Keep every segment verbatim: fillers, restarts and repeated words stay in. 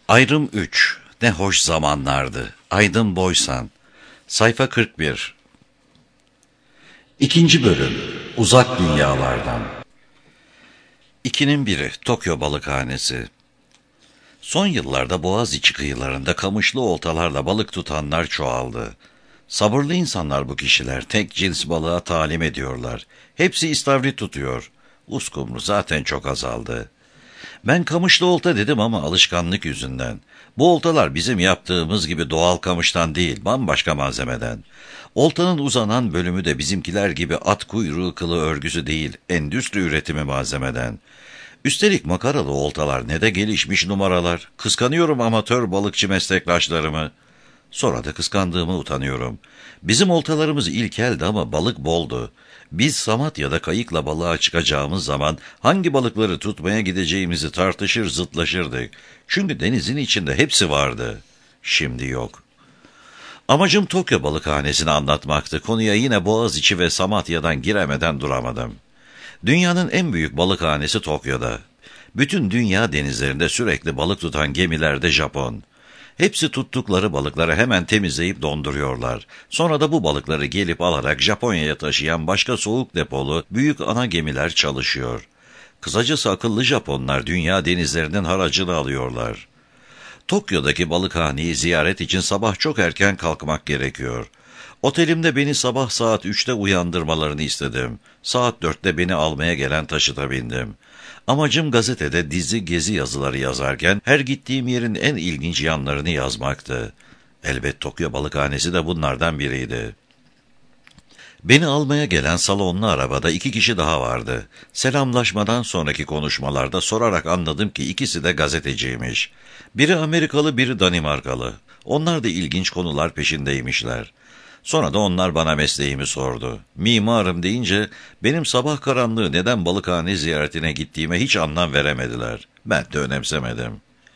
Ayrım üç. Ne hoş zamanlardı. Aydın Boysan. Sayfa kırk bir. İkinci bölüm. Uzak dünyalardan. İkinin biri. Tokyo Balıkhanesi. Son yıllarda Boğaziçi kıyılarında kamışlı oltalarla balık tutanlar çoğaldı. Sabırlı insanlar bu kişiler. Tek cins balığa talim ediyorlar. Hepsi istavrit tutuyor. Uskumru zaten çok azaldı. Ben kamışlı olta dedim ama alışkanlık yüzünden. Bu oltalar bizim yaptığımız gibi doğal kamıştan değil, bambaşka malzemeden. Oltanın uzanan bölümü de bizimkiler gibi at kuyruğu kılı örgüsü değil, endüstri üretimi malzemeden. Üstelik makaralı oltalar ne de gelişmiş numaralar. Kıskanıyorum amatör balıkçı meslektaşlarımı. Sonra da kıskandığımı utanıyorum. Bizim oltalarımız ilkeldi ama balık boldu. Biz Samatya'da kayıkla balığa çıkacağımız zaman hangi balıkları tutmaya gideceğimizi tartışır zıtlaşırdık. Çünkü denizin içinde hepsi vardı. Şimdi yok. Amacım Tokyo Balıkhanesi'ni anlatmaktı. Konuya yine Boğaziçi ve Samatya'dan giremeden duramadım. Dünyanın en büyük balıkhanesi Tokyo'da. Bütün dünya denizlerinde sürekli balık tutan gemiler de Japon. Hepsi tuttukları balıkları hemen temizleyip donduruyorlar. Sonra da bu balıkları gelip alarak Japonya'ya taşıyan başka soğuk depolu büyük ana gemiler çalışıyor. Kısacası akıllı Japonlar dünya denizlerinin haracını alıyorlar. Tokyo'daki balıkhaneyi ziyaret için sabah çok erken kalkmak gerekiyor. Otelimde beni sabah saat üçte uyandırmalarını istedim. Saat dörtte beni almaya gelen taşıta bindim. Amacım gazetede dizi gezi yazıları yazarken her gittiğim yerin en ilginç yanlarını yazmaktı. Elbet Tokyo Balıkhanesi de bunlardan biriydi. Beni almaya gelen salonlu arabada iki kişi daha vardı. Selamlaşmadan sonraki konuşmalarda sorarak anladım ki ikisi de gazeteciymiş. Biri Amerikalı, biri Danimarkalı. Onlar da ilginç konular peşindeymişler. Sonra da onlar bana mesleğimi sordu. Mimarım deyince benim sabah karanlığı neden balıkhane ziyaretine gittiğime hiç anlam veremediler. Ben de önemsemedim.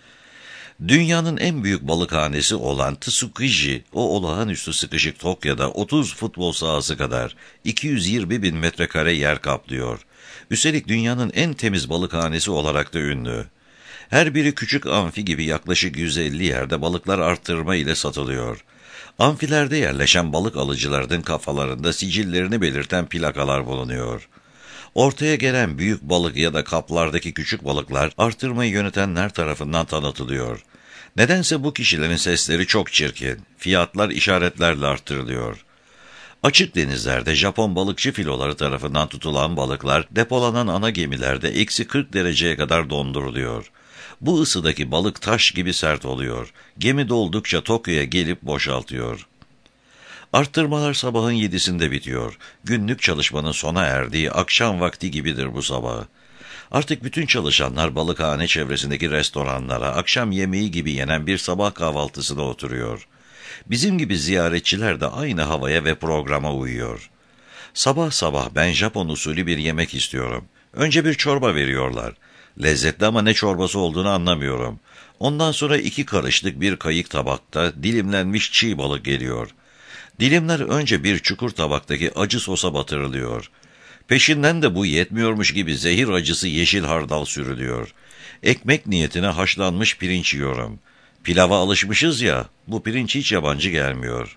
Dünyanın en büyük balıkhanesi olan Tsukiji, o olağanüstü sıkışık Tokyo'da otuz futbol sahası kadar iki yüz yirmi bin metrekare yer kaplıyor. Üstelik dünyanın en temiz balıkhanesi olarak da ünlü. Her biri küçük amfi gibi yaklaşık yüz elli yerde balıklar arttırma ile satılıyor. Amfilerde yerleşen balık alıcılarının kafalarında sicillerini belirten plakalar bulunuyor. Ortaya gelen büyük balık ya da kaplardaki küçük balıklar artırmayı yönetenler tarafından tanıtılıyor. Nedense bu kişilerin sesleri çok çirkin. Fiyatlar işaretlerle arttırılıyor. Açık denizlerde Japon balıkçı filoları tarafından tutulan balıklar depolanan ana gemilerde eksi kırk dereceye kadar donduruluyor. Bu ısıdaki balık taş gibi sert oluyor. Gemi doldukça Tokyo'ya gelip boşaltıyor. Arttırmalar sabahın yedisinde bitiyor. Günlük çalışmanın sona erdiği akşam vakti gibidir bu sabah. Artık bütün çalışanlar balıkhane çevresindeki restoranlara, akşam yemeği gibi yenen bir sabah kahvaltısına oturuyor. Bizim gibi ziyaretçiler de aynı havaya ve programa uyuyor. Sabah sabah ben Japon usulü bir yemek istiyorum. Önce bir çorba veriyorlar. Lezzetli ama ne çorbası olduğunu anlamıyorum. Ondan sonra iki karışlık bir kayık tabakta dilimlenmiş çiğ balık geliyor. Dilimler önce bir çukur tabaktaki acı sosa batırılıyor. Peşinden de bu yetmiyormuş gibi zehir acısı yeşil hardal sürülüyor. Ekmek niyetine haşlanmış pirinç yiyorum. Pilava alışmışız ya, bu pirinç hiç yabancı gelmiyor.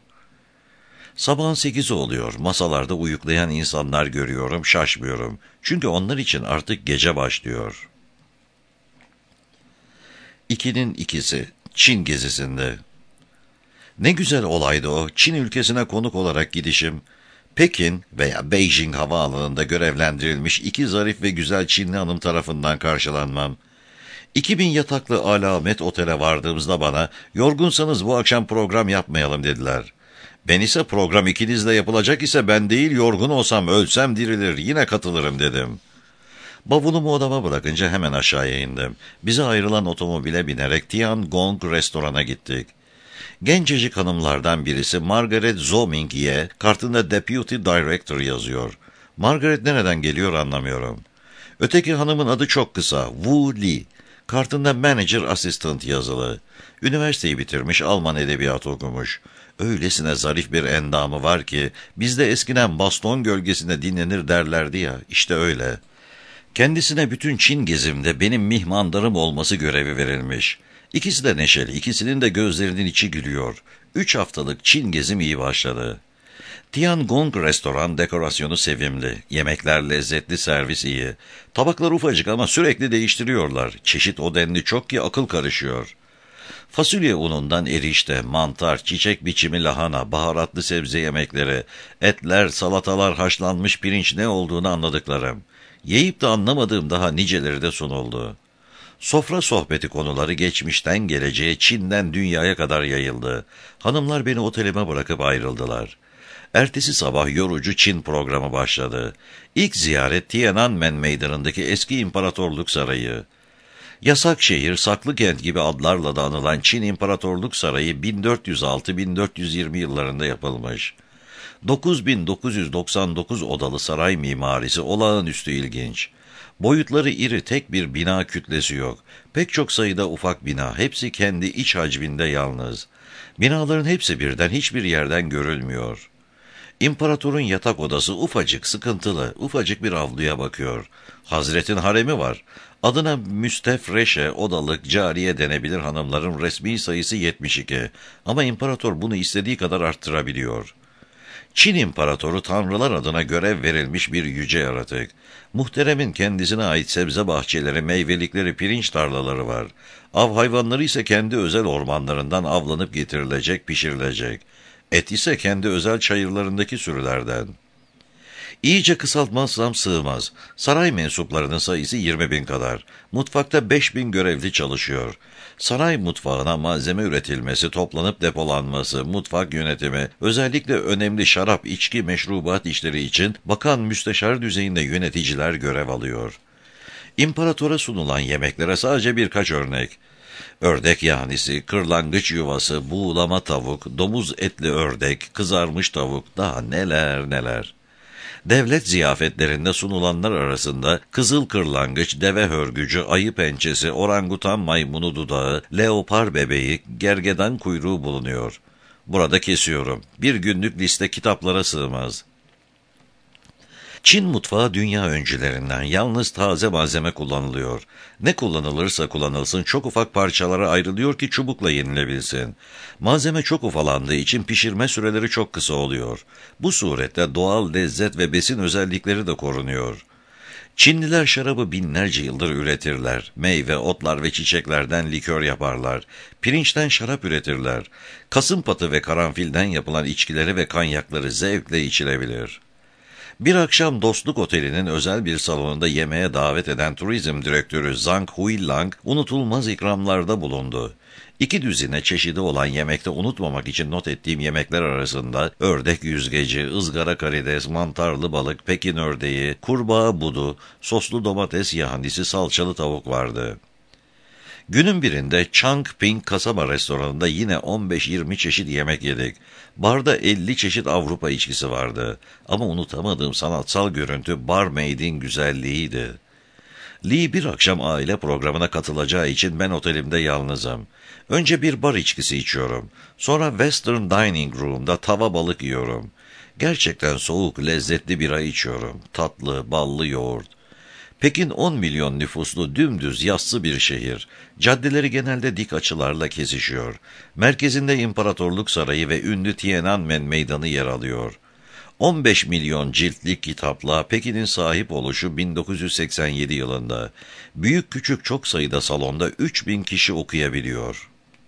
Sabahın sekizi oluyor, masalarda uyuklayan insanlar görüyorum, şaşmıyorum. Çünkü onlar için artık gece başlıyor. İkinin ikisi, Çin gezisinde. Ne güzel olaydı o, Çin ülkesine konuk olarak gidişim. Pekin veya Beijing havaalanında görevlendirilmiş iki zarif ve güzel Çinli hanım tarafından karşılanmam. iki bin yataklı alamet otele vardığımızda bana, yorgunsanız bu akşam program yapmayalım dediler. Ben ise program ikinizle yapılacak ise ben değil yorgun olsam ölsem dirilir yine katılırım dedim. Bavulumu odama bırakınca hemen aşağıya indim. Bize ayrılan otomobile binerek Tiangong restorana gittik. Gencecik hanımlardan birisi Margaret Zoming-ye kartında Deputy Director yazıyor. Margaret nereden geliyor anlamıyorum. Öteki hanımın adı çok kısa, Wu Li. Kartında Manager Assistant yazılı. Üniversiteyi bitirmiş, Alman edebiyatı okumuş. Öylesine zarif bir endamı var ki, bizde eskiden baston gölgesinde dinlenir derlerdi ya, işte öyle. Kendisine bütün Çin gezimde benim mihmandarım olması görevi verilmiş. İkisi de neşeli, ikisinin de gözlerinin içi gülüyor. Üç haftalık Çin gezim iyi başladı. Tiangong restoran dekorasyonu sevimli, yemekler lezzetli, servis iyi. Tabaklar ufacık ama sürekli değiştiriyorlar. Çeşit o denli çok ki akıl karışıyor. Fasulye unundan erişte, mantar, çiçek biçimi lahana, baharatlı sebze yemekleri, etler, salatalar, haşlanmış pirinç ne olduğunu anladıklarım. Yiyip de anlamadığım daha niceleri de sunuldu. Sofra sohbeti konuları geçmişten geleceğe, Çin'den dünyaya kadar yayıldı. Hanımlar beni otelime bırakıp ayrıldılar. Ertesi sabah yorucu Çin programı başladı. İlk ziyaret Tiananmen Meydanı'ndaki eski İmparatorluk Sarayı. Yasak şehir, saklı kent gibi adlarla da anılan Çin İmparatorluk Sarayı bin dört yüz altı bin dört yüz yirmi yıllarında yapılmış. dokuz bin dokuz yüz doksan dokuz odalı saray mimarisi olağanüstü ilginç. Boyutları iri, tek bir bina kütlesi yok. Pek çok sayıda ufak bina, hepsi kendi iç hacminde yalnız. Binaların hepsi birden, hiçbir yerden görülmüyor. İmparatorun yatak odası ufacık, sıkıntılı, ufacık bir avluya bakıyor. Hazretin haremi var. Adına müstefreşe, odalık, cariye denebilir hanımların resmi sayısı yetmiş iki. Ama imparator bunu istediği kadar arttırabiliyor. Çin İmparatoru tanrılar adına görev verilmiş bir yüce yaratık. Muhteremin kendisine ait sebze bahçeleri, meyvelikleri, pirinç tarlaları var. Av hayvanları ise kendi özel ormanlarından avlanıp getirilecek, pişirilecek. Et ise kendi özel çayırlarındaki sürülerden. İyice kısaltmazsam sığmaz. Saray mensuplarının sayısı yirmi bin kadar. Mutfakta beş bin görevli çalışıyor. Saray mutfağına malzeme üretilmesi, toplanıp depolanması, mutfak yönetimi, özellikle önemli şarap, içki, meşrubat işleri için bakan müsteşar düzeyinde yöneticiler görev alıyor. İmparatora sunulan yemeklere sadece birkaç örnek. Ördek yahnisi, kırlangıç yuvası, buğulama tavuk, domuz etli ördek, kızarmış tavuk, daha neler neler. Devlet ziyafetlerinde sunulanlar arasında kızıl kırlangıç, deve hörgücü, ayı pençesi, orangutan maymunu dudağı, leopar bebeği, gergedan kuyruğu bulunuyor. Burada kesiyorum. Bir günlük liste kitaplara sığmaz. Çin mutfağı dünya öncülerinden, yalnız taze malzeme kullanılıyor. Ne kullanılırsa kullanılsın çok ufak parçalara ayrılıyor ki çubukla yenilebilsin. Malzeme çok ufalandığı için pişirme süreleri çok kısa oluyor. Bu surette doğal lezzet ve besin özellikleri de korunuyor. Çinliler şarabı binlerce yıldır üretirler. Meyve, otlar ve çiçeklerden likör yaparlar. Pirinçten şarap üretirler. Kasımpatı ve karanfilden yapılan içkileri ve kanyakları zevkle içilebilir. Bir akşam Dostluk Oteli'nin özel bir salonunda yemeğe davet eden turizm direktörü Zhang Huilang unutulmaz ikramlarda bulundu. İki düzine çeşidi olan yemekte unutmamak için not ettiğim yemekler arasında ördek yüzgeci, ızgara karides, mantarlı balık, Pekin ördeği, kurbağa budu, soslu domates yahnisi, salçalı tavuk vardı. Günün birinde Changping kasaba restoranında yine on beş yirmi çeşit yemek yedik. Barda elli çeşit Avrupa içkisi vardı. Ama unutamadığım sanatsal görüntü barmaid'in güzelliğiydi. Lee bir akşam aile programına katılacağı için ben otelimde yalnızım. Önce bir bar içkisi içiyorum. Sonra Western Dining Room'da tava balık yiyorum. Gerçekten soğuk, lezzetli bira içiyorum. Tatlı, ballı yoğurt. Pekin on milyon nüfuslu dümdüz yassı bir şehir. Caddeleri genelde dik açılarla kesişiyor. Merkezinde İmparatorluk Sarayı ve ünlü Tiananmen Meydanı yer alıyor. on beş milyon ciltlik kitapla Pekin'in sahip oluşu bin dokuz yüz seksen yedi yılında. Büyük küçük çok sayıda salonda üç bin kişi okuyabiliyor.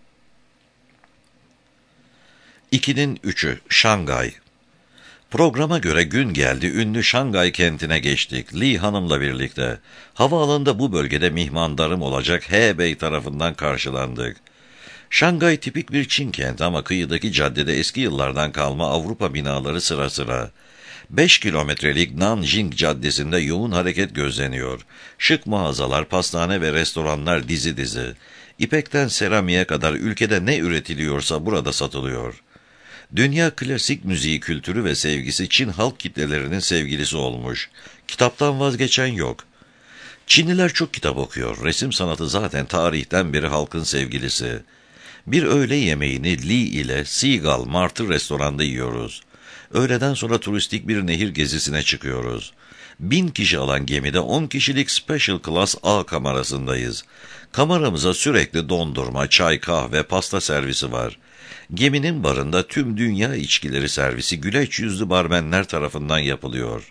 ikinin üçü Şangay. Programa göre gün geldi, ünlü Şangay kentine geçtik. Lee Hanım'la birlikte. Havaalanında bu bölgede mihmandarım olacak Hebei tarafından karşılandık. Şangay tipik bir Çin kenti ama kıyıdaki caddede eski yıllardan kalma Avrupa binaları sıra sıra. Beş kilometrelik Nanjing Caddesi'nde yoğun hareket gözleniyor. Şık mağazalar, pastane ve restoranlar dizi dizi. İpekten seramiğe kadar ülkede ne üretiliyorsa burada satılıyor. Dünya klasik müziği kültürü ve sevgisi Çin halk kitlelerinin sevgilisi olmuş. Kitaptan vazgeçen yok. Çinliler çok kitap okuyor. Resim sanatı zaten tarihten beri halkın sevgilisi. Bir öğle yemeğini Lee ile Seagull Martı restoranda yiyoruz. Öğleden sonra turistik bir nehir gezisine çıkıyoruz. Bin kişi alan gemide on kişilik Special Class A kamerasındayız. Kameramıza sürekli dondurma, çay, kahve, pasta servisi var. Geminin barında tüm dünya içkileri servisi güleç yüzlü barmenler tarafından yapılıyor.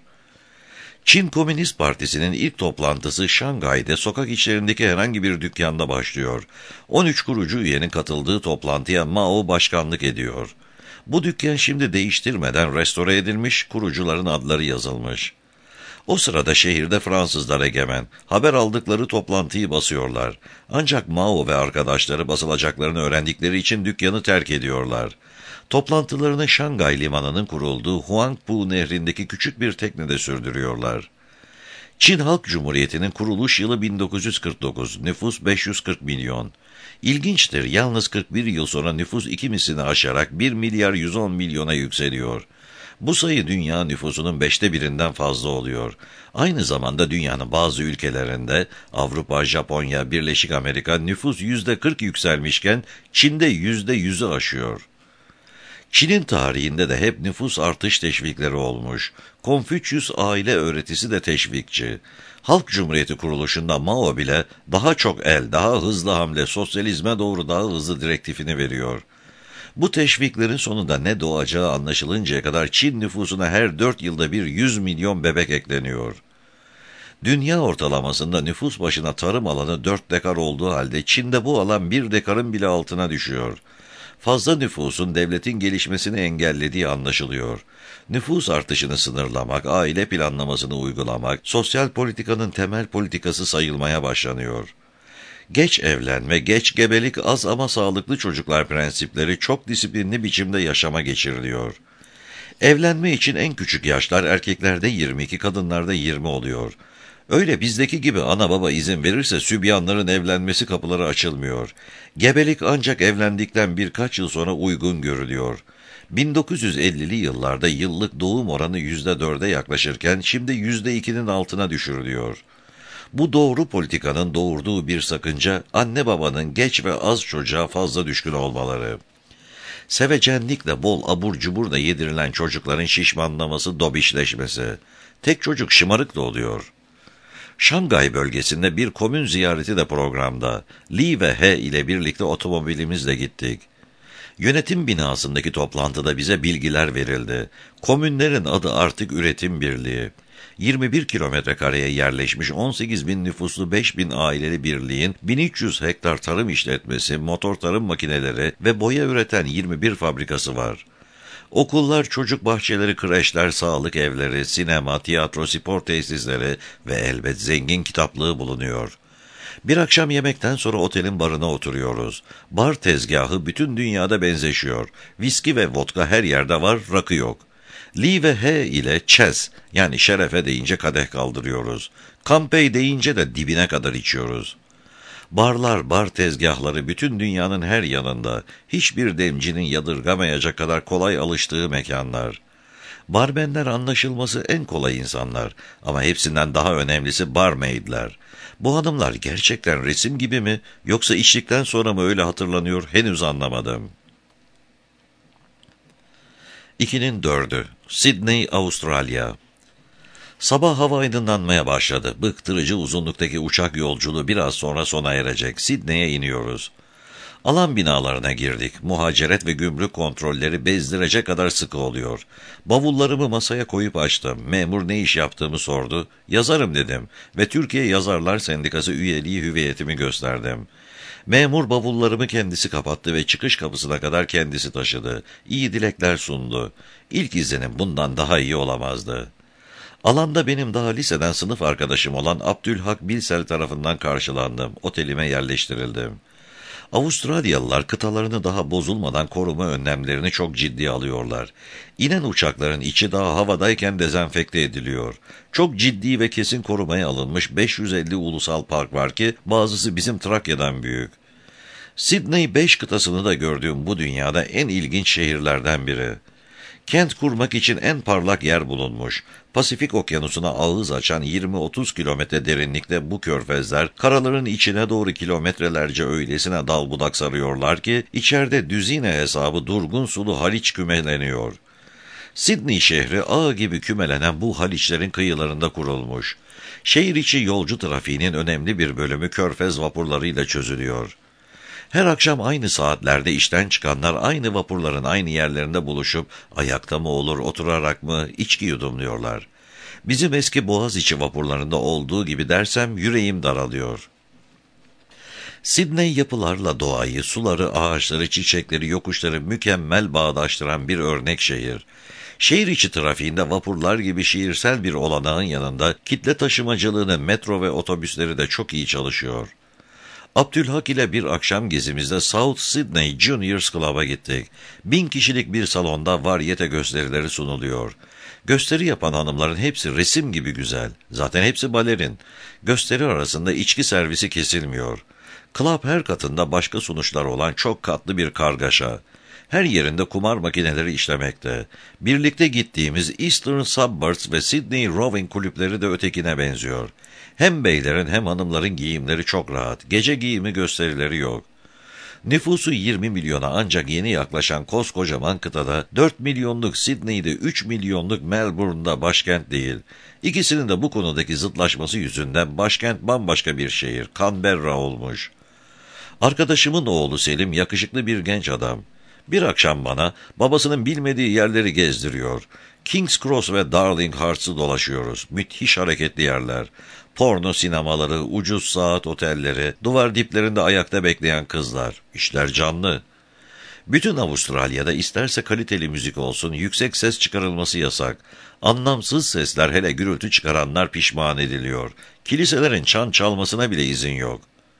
Çin Komünist Partisi'nin ilk toplantısı Şangay'da sokak içlerindeki herhangi bir dükkanda başlıyor. on üç kurucu üyenin katıldığı toplantıya Mao başkanlık ediyor. Bu dükkan şimdi değiştirmeden restore edilmiş, kurucuların adları yazılmış. O sırada şehirde Fransızlar egemen, haber aldıkları toplantıyı basıyorlar. Ancak Mao ve arkadaşları basılacaklarını öğrendikleri için dükkanı terk ediyorlar. Toplantılarını Şangay limanının kurulduğu Huangpu nehrindeki küçük bir teknede sürdürüyorlar. Çin Halk Cumhuriyeti'nin kuruluş yılı bin dokuz yüz kırk dokuz, nüfus beş yüz kırk milyon. İlginçtir, yalnız kırk bir yıl sonra nüfus iki mislini aşarak bir milyar yüz on milyona yükseliyor. Bu sayı dünya nüfusunun beşte birinden fazla oluyor. Aynı zamanda dünyanın bazı ülkelerinde Avrupa, Japonya, Birleşik Amerika nüfus yüzde kırk yükselmişken Çin'de yüzde yüzü aşıyor. Çin'in tarihinde de hep nüfus artış teşvikleri olmuş. Konfüçyüs aile öğretisi de teşvikçi. Halk Cumhuriyeti kuruluşunda Mao bile daha çok el, daha hızlı hamle, sosyalizme doğru daha hızlı direktifini veriyor. Bu teşviklerin sonunda ne doğacağı anlaşılıncaya kadar Çin nüfusuna her dört yılda bir yüz milyon bebek ekleniyor. Dünya ortalamasında nüfus başına tarım alanı dört dekar olduğu halde Çin'de bu alan bir dekarın bile altına düşüyor. Fazla nüfusun devletin gelişmesini engellediği anlaşılıyor. Nüfus artışını sınırlamak, aile planlamasını uygulamak, sosyal politikanın temel politikası sayılmaya başlanıyor. Geç evlenme, geç gebelik, az ama sağlıklı çocuklar prensipleri çok disiplinli biçimde yaşama geçiriliyor. Evlenme için en küçük yaşlar erkeklerde yirmi iki, kadınlarda yirmi oluyor. Öyle bizdeki gibi ana baba izin verirse sübyanların evlenmesi kapıları açılmıyor. Gebelik ancak evlendikten birkaç yıl sonra uygun görülüyor. bin dokuz yüz ellili yıllarda yıllık doğum oranı yüzde dörde yaklaşırken şimdi yüzde ikinin altına düşürülüyor. Bu doğru politikanın doğurduğu bir sakınca anne babanın geç ve az çocuğa fazla düşkün olmaları. Sevecenlikle bol abur cubur da yedirilen çocukların şişmanlaması, dobişleşmesi. Tek çocuk şımarık da oluyor. Şangay bölgesinde bir komün ziyareti de programda. Li ve He ile birlikte otomobilimizle gittik. Yönetim binasındaki toplantıda bize bilgiler verildi. Komünlerin adı artık Üretim Birliği. yirmi bir kilometre kareye yerleşmiş on sekiz bin nüfuslu beş bin aileli birliğin bin üç yüz hektar tarım işletmesi, motor tarım makineleri ve boya üreten yirmi bir fabrikası var. Okullar, çocuk bahçeleri, kreşler, sağlık evleri, sinema, tiyatro, spor tesisleri ve elbet zengin kitaplığı bulunuyor. Bir akşam yemekten sonra otelin barına oturuyoruz. Bar tezgahı bütün dünyada benzeşiyor. Viski ve vodka her yerde var, rakı yok. Li ve He ile çez, yani şerefe deyince kadeh kaldırıyoruz. Kampey deyince de dibine kadar içiyoruz. Barlar, bar tezgahları bütün dünyanın her yanında, hiçbir demcinin yadırgamayacak kadar kolay alıştığı mekanlar. Barmenler anlaşılması en kolay insanlar ama hepsinden daha önemlisi barmaidler. Bu hanımlar gerçekten resim gibi mi yoksa içtikten sonra mı öyle hatırlanıyor henüz anlamadım. İkinin dördü. Sydney, Avustralya. Sabah hava aydınlanmaya başladı. Bıktırıcı uzunluktaki uçak yolculuğu biraz sonra sona erecek. Sydney'e iniyoruz. Alan binalarına girdik. Muhaceret ve gümrük kontrolleri bezdirecek kadar sıkı oluyor. Bavullarımı masaya koyup açtım. Memur ne iş yaptığımı sordu. Yazarım dedim ve Türkiye Yazarlar Sendikası üyeliği hüviyetimi gösterdim. Memur bavullarımı kendisi kapattı ve çıkış kapısına kadar kendisi taşıdı. İyi dilekler sundu. İlk izlenim bundan daha iyi olamazdı. Alanda benim daha liseden sınıf arkadaşım olan Abdülhak Bilsel tarafından karşılandım. Otelime yerleştirildim. Avustralyalılar kıtalarını daha bozulmadan koruma önlemlerini çok ciddiye alıyorlar. İnen uçakların içi daha havadayken dezenfekte ediliyor. Çok ciddi ve kesin korumaya alınmış beş yüz elli ulusal park var ki bazısı bizim Trakya'dan büyük. Sydney beş kıtasını da gördüğüm bu dünyada en ilginç şehirlerden biri. Kent kurmak için en parlak yer bulunmuş. Pasifik okyanusuna ağız açan yirmi otuz kilometre derinlikte bu körfezler, karaların içine doğru kilometrelerce öylesine dal budak sarıyorlar ki, içeride düzine hesabı durgun sulu Haliç kümeleniyor. Sydney şehri ağ gibi kümelenen bu haliçlerin kıyılarında kurulmuş. Şehir içi yolcu trafiğinin önemli bir bölümü körfez vapurlarıyla çözülüyor. Her akşam aynı saatlerde işten çıkanlar aynı vapurların aynı yerlerinde buluşup ayakta mı olur, oturarak mı içki yudumluyorlar. Bizim eski Boğaziçi vapurlarında olduğu gibi dersem yüreğim daralıyor. Sydney yapılarla doğayı, suları, ağaçları, çiçekleri, yokuşları mükemmel bağdaştıran bir örnek şehir. Şehir içi trafiğinde vapurlar gibi şiirsel bir olanağın yanında kitle taşımacılığının metro ve otobüsleri de çok iyi çalışıyor. Abdülhak ile bir akşam gezimizde South Sydney Juniors Club'a gittik. Bin kişilik bir salonda varyete gösterileri sunuluyor. Gösteri yapan hanımların hepsi resim gibi güzel. Zaten hepsi balerin. Gösteri arasında içki servisi kesilmiyor. Club her katında başka sonuçlar olan çok katlı bir kargaşa. Her yerinde kumar makineleri işlemekte. Birlikte gittiğimiz Eastern Suburbs ve Sydney Rowing kulüpleri de ötekine benziyor. Hem beylerin hem hanımların giyimleri çok rahat. Gece giyimi gösterileri yok. Nüfusu yirmi milyona ancak yeni yaklaşan koskocaman kıtada dört milyonluk Sydney'de üç milyonluk Melbourne'da başkent değil. İkisinin de bu konudaki zıtlaşması yüzünden başkent bambaşka bir şehir, Canberra olmuş. Arkadaşımın oğlu Selim yakışıklı bir genç adam. Bir akşam bana babasının bilmediği yerleri gezdiriyor. King's Cross ve Darling Harts'ı dolaşıyoruz. Müthiş hareketli yerler. Porno sinemaları, ucuz saat otelleri, duvar diplerinde ayakta bekleyen kızlar. İşler canlı. Bütün Avustralya'da isterse kaliteli müzik olsun, yüksek ses çıkarılması yasak. Anlamsız sesler, hele gürültü çıkaranlar pişman ediliyor. Kiliselerin çan çalmasına bile izin yok.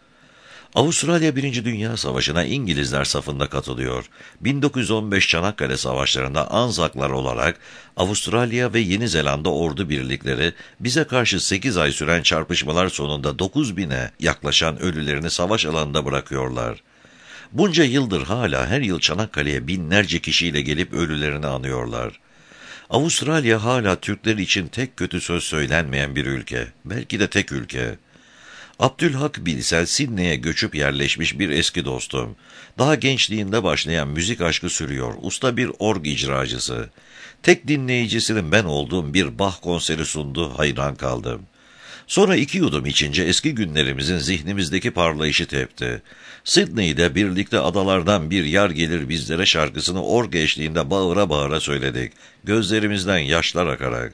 Avustralya Birinci Dünya Savaşı'na İngilizler safında katılıyor. bin dokuz yüz on beş Çanakkale Savaşları'nda Anzaklar olarak Avustralya ve Yeni Zelanda ordu birlikleri bize karşı sekiz ay süren çarpışmalar sonunda dokuz bine yaklaşan ölülerini savaş alanında bırakıyorlar. Bunca yıldır hala her yıl Çanakkale'ye binlerce kişiyle gelip ölülerini anıyorlar. Avustralya hala Türkler için tek kötü söz söylenmeyen bir ülke. Belki de tek ülke. Abdülhak Bilsel Sydney'e göçüp yerleşmiş bir eski dostum. Daha gençliğinde başlayan müzik aşkı sürüyor. Usta bir org icracısı. Tek dinleyicisinin ben olduğum bir Bach konseri sundu, hayran kaldım. Sonra iki yudum içince eski günlerimizin zihnimizdeki parlayışı tepti. Sydney'de birlikte adalardan bir yar gelir bizlere şarkısını org eşliğinde bağıra bağıra söyledik. Gözlerimizden yaşlar akarak.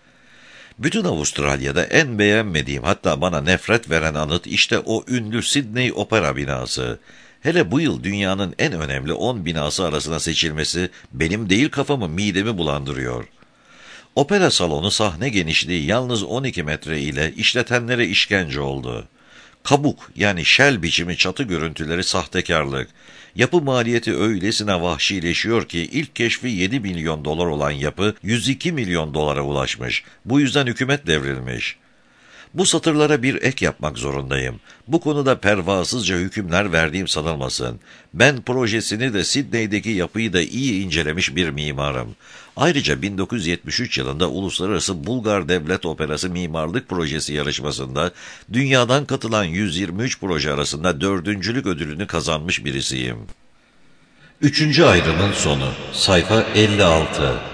Bütün Avustralya'da en beğenmediğim, hatta bana nefret veren anıt işte o ünlü Sydney Opera binası. Hele bu yıl dünyanın en önemli on binası arasına seçilmesi benim değil kafamı, midemi bulandırıyor. Opera salonu sahne genişliği yalnız on iki metre ile işletenlere işkence oldu. Kabuk yani şel biçimi çatı görüntüleri sahtekarlık. Yapı maliyeti öylesine vahşileşiyor ki ilk keşfi yedi milyon dolar olan yapı yüz iki milyon dolara ulaşmış. Bu yüzden hükümet devrilmiş. Bu satırlara bir ek yapmak zorundayım. Bu konuda pervasızca hükümler verdiğim sanılmasın. Ben projesini de Sydney'deki yapıyı da iyi incelemiş bir mimarım. Ayrıca bin dokuz yüz yetmiş üç yılında Uluslararası Bulgar Devlet Operası Mimarlık Projesi yarışmasında dünyadan katılan yüz yirmi üç proje arasında dördüncülük ödülünü kazanmış birisiyim. Üçüncü ayrımın sonu. Sayfa elli altı.